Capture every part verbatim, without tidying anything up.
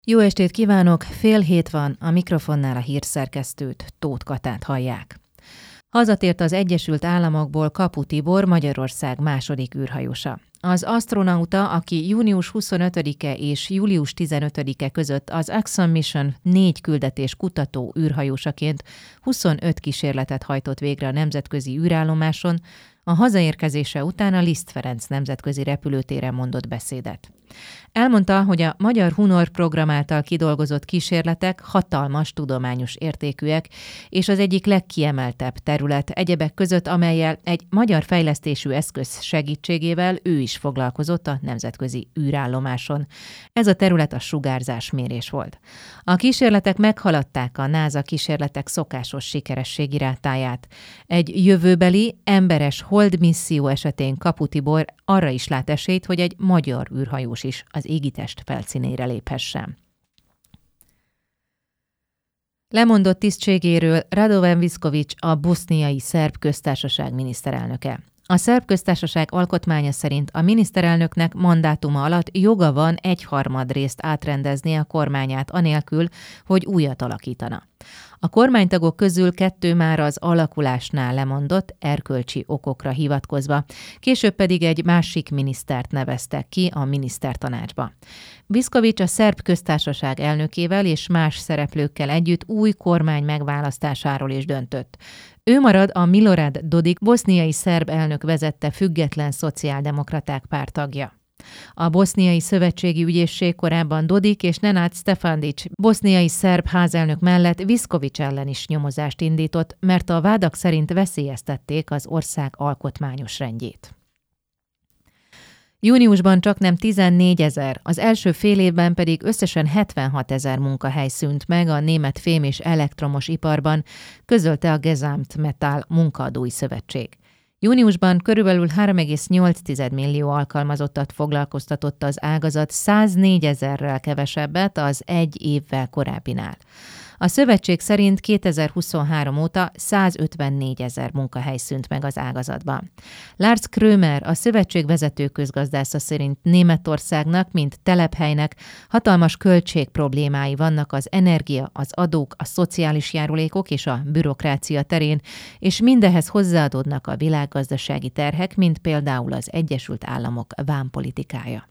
Jó estét kívánok! Fél hét van, a mikrofonnál a hírszerkesztőt, Tóth Katát hallják. Hazatért az Egyesült Államokból Kapu Tibor, Magyarország második űrhajósa. Az asztronauta, aki június huszonötödike és július tizenötödike között az Axiom Mission négy küldetés kutató űrhajósaként huszonöt kísérletet hajtott végre a nemzetközi űrállomáson, a hazaérkezése után a Liszt Ferenc nemzetközi repülőtéren mondott beszédet. Elmondta, hogy a Magyar Hunor program által kidolgozott kísérletek hatalmas tudományos értékűek, és az egyik legkiemeltebb terület egyebek között, amellyel egy magyar fejlesztésű eszköz segítségével ő is foglalkozott a nemzetközi űrállomáson. Ez a terület a sugárzásmérés volt. A kísérletek meghaladták a NASA kísérletek szokásos sikerességi rátáját. Egy jövőbeli, emberes hold misszió esetén Kapu Tibor arra is lát esélyt, hogy egy magyar űrhajós is az égitest felszínére léphessen. Lemondott tisztségéről Radovan Višković, a boszniai szerb köztársaság miniszterelnöke. A szerb köztársaság alkotmánya szerint a miniszterelnöknek mandátuma alatt joga van egyharmad részt átrendezni a kormányát anélkül, hogy újat alakítana. A kormánytagok közül kettő már az alakulásnál lemondott, erkölcsi okokra hivatkozva, később pedig egy másik minisztert neveztek ki a minisztertanácsba. Višković a szerb köztársaság elnökével és más szereplőkkel együtt új kormány megválasztásáról is döntött. Ő marad a Milorad Dodik boszniai szerb elnök vezette független szociáldemokraták párt tagja. A boszniai szövetségi ügyészség korábban Dodik és Nenad Stefanović boszniai szerb házelnök mellett Višković ellen is nyomozást indított, mert a vádak szerint veszélyeztették az ország alkotmányos rendjét. Júniusban csaknem tizennégyezer, az első fél évben pedig összesen hetvenhatezer munkahely szűnt meg a német fém és elektromos iparban, közölte a Gesamtmetall munkaadói szövetség. Júniusban körülbelül három egész nyolc millió alkalmazottat foglalkoztatott az ágazat, száznégyezer-rel kevesebbet az egy évvel korábbinál. A szövetség szerint kétezer-huszonhárom óta százötvennégyezer munkahely szűnt meg az ágazatban. Lars Krömer, a szövetség vezető közgazdásza szerint Németországnak, mint telephelynek hatalmas költségproblémái vannak az energia, az adók, a szociális járulékok és a bürokrácia terén, és mindehhez hozzáadódnak a világgazdasági terhek, mint például az Egyesült Államok vámpolitikája.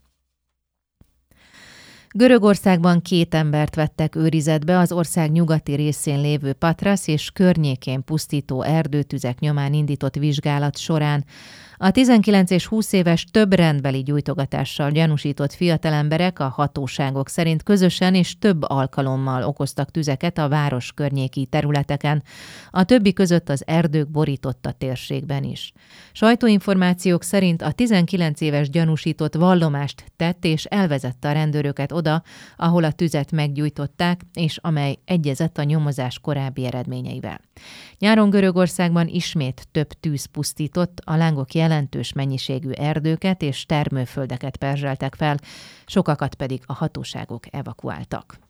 Görögországban két embert vettek őrizetbe az ország nyugati részén lévő Patras és környékén pusztító erdőtüzek nyomán indított vizsgálat során. A tizenkilenc és húsz éves több rendbeli gyújtogatással gyanúsított fiatalemberek a hatóságok szerint közösen és több alkalommal okoztak tüzeket a város környéki területeken, a többi között az erdők borította térségben is. Sajtóinformációk szerint a tizenkilenc éves gyanúsított vallomást tett és elvezette a rendőröket oda, ahol a tüzet meggyújtották, és amely egyezett a nyomozás korábbi eredményeivel. Nyáron Görögországban ismét több tűz pusztított, a lángok jelentős mennyiségű erdőket és termőföldeket perzseltek fel, sokakat pedig a hatóságok evakuáltak.